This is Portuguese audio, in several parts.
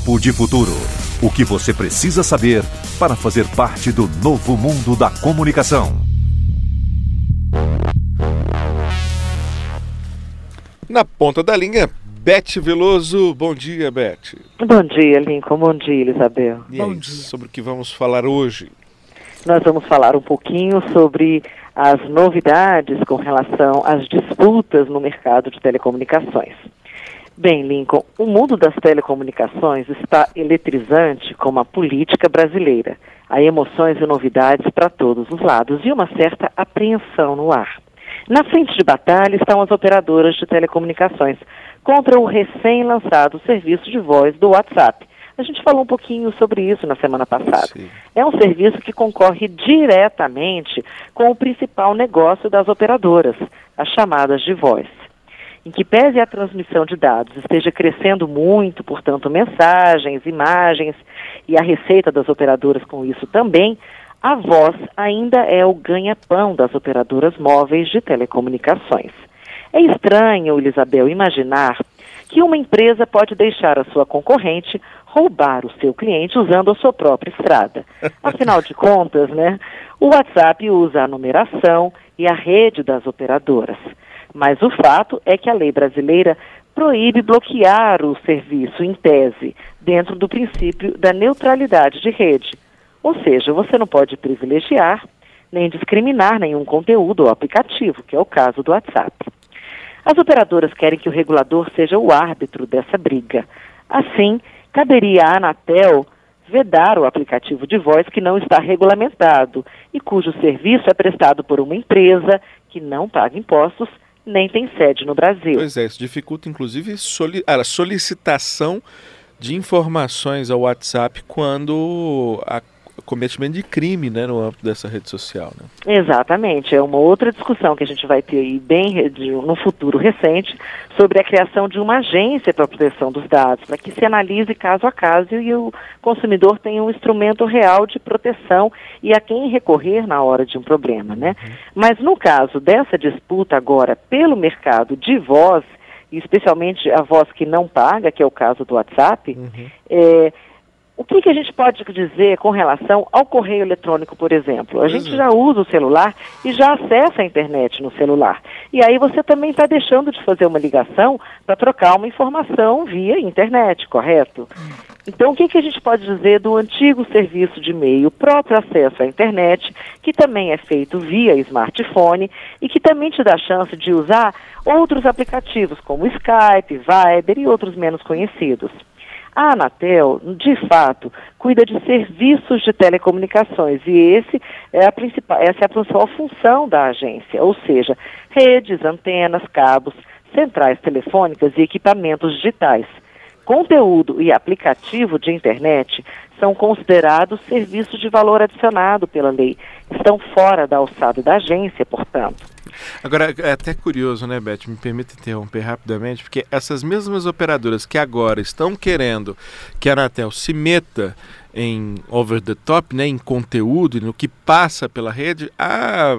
Papo de Futuro. O que você precisa saber para fazer parte do novo mundo da comunicação. Na ponta da linha, Beth Veloso. Bom dia, Beth. Bom dia, Lincoln. Bom dia, Elisabel. Bom dia. Sobre o que vamos falar hoje? Nós vamos falar um pouquinho sobre as novidades com relação às disputas no mercado de telecomunicações. Bem, Lincoln, o mundo das telecomunicações está eletrizante como a política brasileira. Há emoções e novidades para todos os lados e uma certa apreensão no ar. Na frente de batalha estão as operadoras de telecomunicações contra o recém-lançado serviço de voz do WhatsApp. A gente falou um pouquinho sobre isso na semana passada. Sim. É um serviço que concorre diretamente com o principal negócio das operadoras, as chamadas de voz. Em que pese a transmissão de dados esteja crescendo muito, portanto, mensagens, imagens e a receita das operadoras com isso também, a voz ainda é o ganha-pão das operadoras móveis de telecomunicações. É estranho, Elisabel, imaginar que uma empresa pode deixar a sua concorrente roubar o seu cliente usando a sua própria estrada. Afinal de contas, o WhatsApp usa a numeração e a rede das operadoras. Mas o fato é que a lei brasileira proíbe bloquear o serviço, em tese, dentro do princípio da neutralidade de rede. Ou seja, você não pode privilegiar nem discriminar nenhum conteúdo ou aplicativo, que é o caso do WhatsApp. As operadoras querem que o regulador seja o árbitro dessa briga. Assim, caberia à Anatel vedar o aplicativo de voz que não está regulamentado e cujo serviço é prestado por uma empresa que não paga impostos nem tem sede no Brasil. Pois é, isso dificulta inclusive a solicitação de informações ao WhatsApp quando há cometimento de crime, no âmbito dessa rede social. Exatamente, é uma outra discussão que a gente vai ter aí no futuro recente sobre a criação de uma agência para a proteção dos dados, para que se analise caso a caso e o consumidor tenha um instrumento real de proteção e a quem recorrer na hora de um problema, Mas no caso dessa disputa agora pelo mercado de voz, e especialmente a voz que não paga, que é o caso do WhatsApp, o que a gente pode dizer com relação ao correio eletrônico, por exemplo? A gente já usa o celular e já acessa a internet no celular. E aí você também está deixando de fazer uma ligação para trocar uma informação via internet, correto? Então, o que a gente pode dizer do antigo serviço de e-mail, o próprio acesso à internet, que também é feito via smartphone e que também te dá a chance de usar outros aplicativos, como Skype, Viber e outros menos conhecidos. A Anatel, de fato, cuida de serviços de telecomunicações e essa é a principal função da agência, ou seja, redes, antenas, cabos, centrais telefônicas e equipamentos digitais. Conteúdo e aplicativo de internet são considerados serviços de valor adicionado pela lei. Estão fora da alçada da agência, portanto. Agora, é até curioso, Beth? Me permita interromper rapidamente, porque essas mesmas operadoras que agora estão querendo que a Anatel se meta em over the top, em conteúdo, no que passa pela rede, há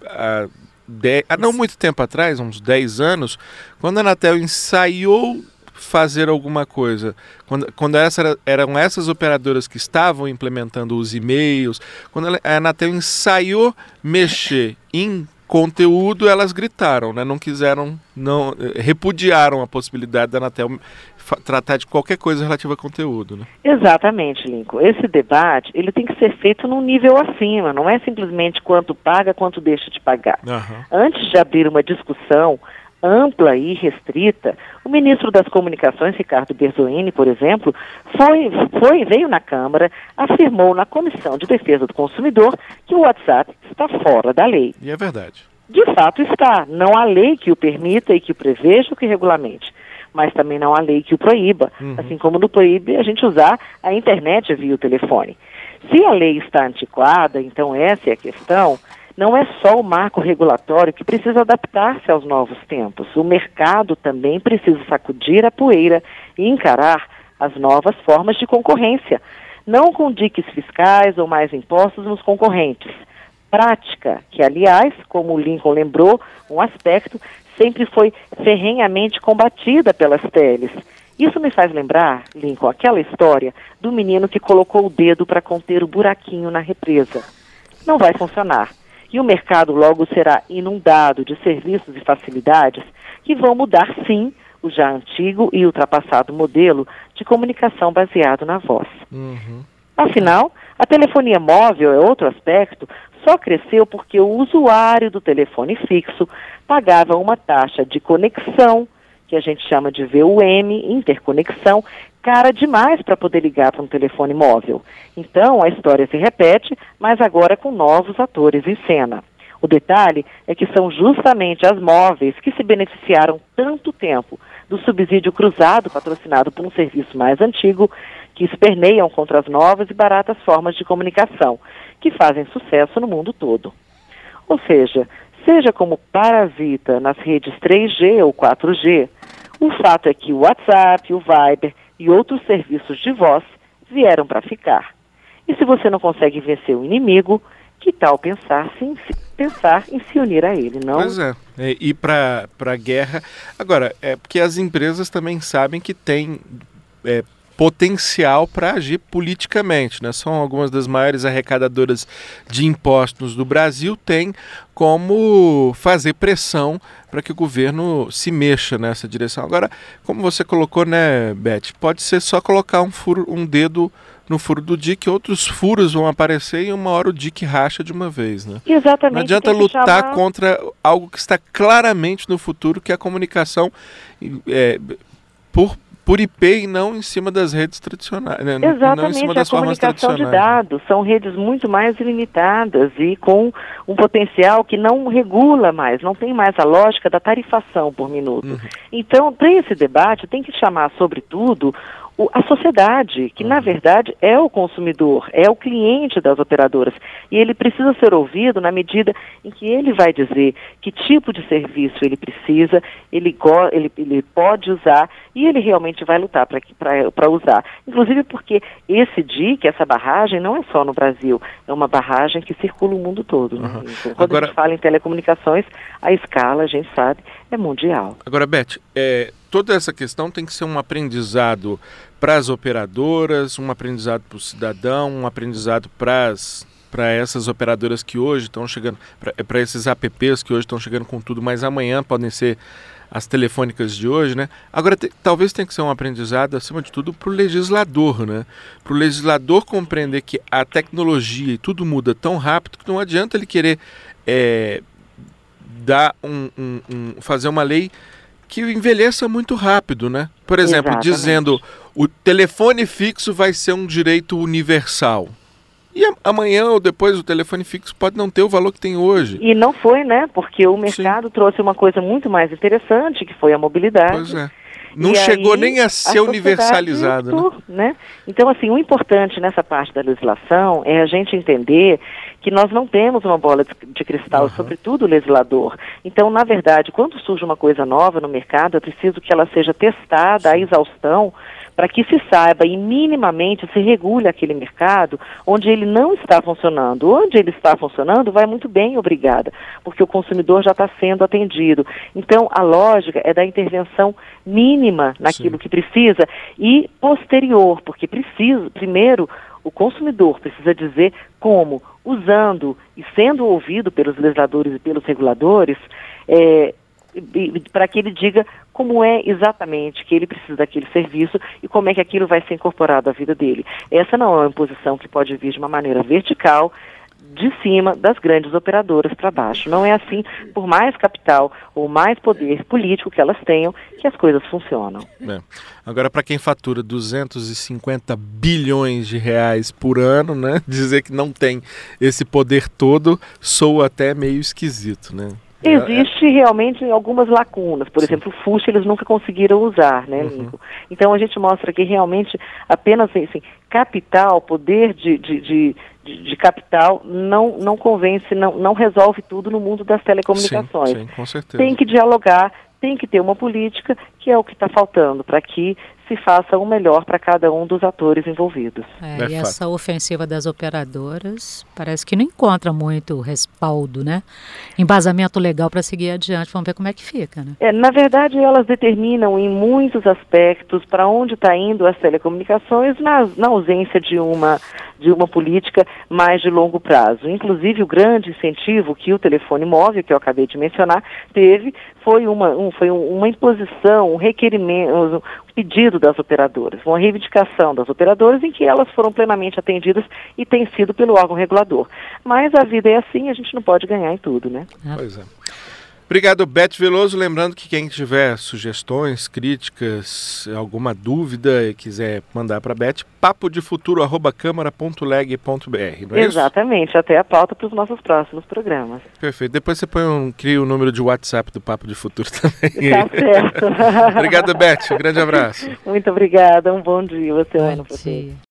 não muito tempo atrás, uns 10 anos, quando a Anatel ensaiou fazer alguma coisa, quando eram essas operadoras que estavam implementando os e-mails, quando a Anatel ensaiou mexer em conteúdo, elas gritaram, não quiseram, repudiaram a possibilidade da Anatel tratar de qualquer coisa relativa a conteúdo. Exatamente, Lincoln. Esse debate, ele tem que ser feito num nível acima, não é simplesmente quanto paga, quanto deixa de pagar. Antes de abrir uma discussão ampla e restrita, o ministro das Comunicações, Ricardo Berzolini, por exemplo, veio na Câmara, afirmou na Comissão de Defesa do Consumidor que o WhatsApp está fora da lei. E é verdade. De fato está. Não há lei que o permita e que o preveja ou que regulamente, mas também não há lei que o proíba, assim como não proíbe a gente usar a internet via o telefone. Se a lei está antiquada, então essa é a questão. Não é só o marco regulatório que precisa adaptar-se aos novos tempos. O mercado também precisa sacudir a poeira e encarar as novas formas de concorrência, não com diques fiscais ou mais impostos nos concorrentes. Prática que, aliás, como o Lincoln lembrou, um aspecto sempre foi ferrenhamente combatida pelas teles. Isso me faz lembrar, Lincoln, aquela história do menino que colocou o dedo para conter o buraquinho na represa. Não vai funcionar. E o mercado logo será inundado de serviços e facilidades que vão mudar, sim, o já antigo e ultrapassado modelo de comunicação baseado na voz. Afinal, a telefonia móvel é outro aspecto, só cresceu porque o usuário do telefone fixo pagava uma taxa de conexão, que a gente chama de VUM, interconexão, cara demais para poder ligar para um telefone móvel. Então, a história se repete, mas agora com novos atores em cena. O detalhe é que são justamente as móveis que se beneficiaram tanto tempo do subsídio cruzado patrocinado por um serviço mais antigo, que esperneiam contra as novas e baratas formas de comunicação, que fazem sucesso no mundo todo. Ou seja como parasita nas redes 3G ou 4G, o fato é que o WhatsApp, o Viber e outros serviços de voz vieram para ficar. E se você não consegue vencer o inimigo, que tal pensar em se unir a ele, não? Pois é, ir para a guerra. Agora, é porque as empresas também sabem que tem potencial para agir politicamente, né? São algumas das maiores arrecadadoras de impostos do Brasil, tem como fazer pressão para que o governo se mexa nessa direção. Agora, como você colocou, né, Beth, pode ser só colocar um dedo no furo do DIC, outros furos vão aparecer e uma hora o DIC racha de uma vez, né? Exatamente. Não adianta lutar contra algo que está claramente no futuro, que é a comunicação por IP e não em cima das redes tradicionais, né? Exatamente, não em cima das a formas comunicação de tradicionais. dados são redes muito mais ilimitadas e com um potencial que não regula mais, não tem mais a lógica da tarifação por minuto. Então, para esse debate, tem que chamar, sobretudo, a sociedade, que na verdade é o consumidor, é o cliente das operadoras, e ele precisa ser ouvido na medida em que ele vai dizer que tipo de serviço ele precisa, ele pode usar e ele realmente vai lutar para usar. Inclusive porque esse DIC, essa barragem, não é só no Brasil, é uma barragem que circula o mundo todo. Né? Então, quando a gente fala em telecomunicações, a escala, a gente sabe, é mundial. Agora, Beth, toda essa questão tem que ser um aprendizado para as operadoras, um aprendizado para o cidadão, um aprendizado para essas operadoras que hoje estão chegando, para esses apps que hoje estão chegando com tudo, mas amanhã podem ser as telefônicas de hoje, né? Agora, talvez tenha que ser um aprendizado, acima de tudo, para o legislador, né? Para o legislador compreender que a tecnologia e tudo muda tão rápido que não adianta ele querer fazer uma lei que envelheça muito rápido, né? Por exemplo, Exatamente. Dizendo o telefone fixo vai ser um direito universal. E amanhã ou depois o telefone fixo pode não ter o valor que tem hoje. E não foi, né? Porque o mercado trouxe uma coisa muito mais interessante, que foi a mobilidade. Pois é. Não chegou nem a ser universalizado, né? Então, assim, o importante nessa parte da legislação é a gente entender que nós não temos uma bola de cristal, sobretudo o legislador. Então, na verdade, quando surge uma coisa nova no mercado, é preciso que ela seja testada à exaustão para que se saiba e minimamente se regule aquele mercado onde ele não está funcionando. Onde ele está funcionando, vai muito bem, obrigada, porque o consumidor já está sendo atendido. Então, a lógica é da intervenção mínima naquilo que precisa e posterior, porque primeiro, o consumidor precisa dizer como, usando e sendo ouvido pelos legisladores e pelos reguladores, para que ele diga como é exatamente que ele precisa daquele serviço e como é que aquilo vai ser incorporado à vida dele. Essa não é uma imposição que pode vir de uma maneira vertical, de cima das grandes operadoras para baixo. Não é assim, por mais capital ou mais poder político que elas tenham, que as coisas funcionam. Agora, para quem fatura 250 bilhões de reais por ano, né, dizer que não tem esse poder todo soa até meio esquisito, né? Existe realmente algumas lacunas. Por exemplo, o FUSH eles nunca conseguiram usar, né, Lincoln? Então a gente mostra que realmente apenas assim, capital, poder de capital não convence, não resolve tudo no mundo das telecomunicações. Sim, com certeza. Tem que dialogar, tem que ter uma política, que é o que está faltando, para que se faça o melhor para cada um dos atores envolvidos. E essa ofensiva das operadoras parece que não encontra muito respaldo, né? Embasamento legal para seguir adiante. Vamos ver como é que fica, né? Na verdade, elas determinam em muitos aspectos para onde está indo as telecomunicações na ausência de uma política mais de longo prazo. Inclusive, o grande incentivo que o telefone móvel, que eu acabei de mencionar, teve, foi uma imposição, um requerimento, um pedido das operadoras, uma reivindicação das operadoras em que elas foram plenamente atendidas e tem sido pelo órgão regulador. Mas a vida é assim, a gente não pode ganhar em tudo, né? Pois é. Obrigado, Beth Veloso. Lembrando que quem tiver sugestões, críticas, alguma dúvida e quiser mandar para a Beth, papodefuturo@câmara.leg.br, não é Exatamente, isso? Até a pauta para os nossos próximos programas. Perfeito. Depois você cria o número de WhatsApp do Papo de Futuro também. Tá certo. Obrigado, Beth. Um grande abraço. Muito obrigada. Um bom dia. Você, Ana, bom dia.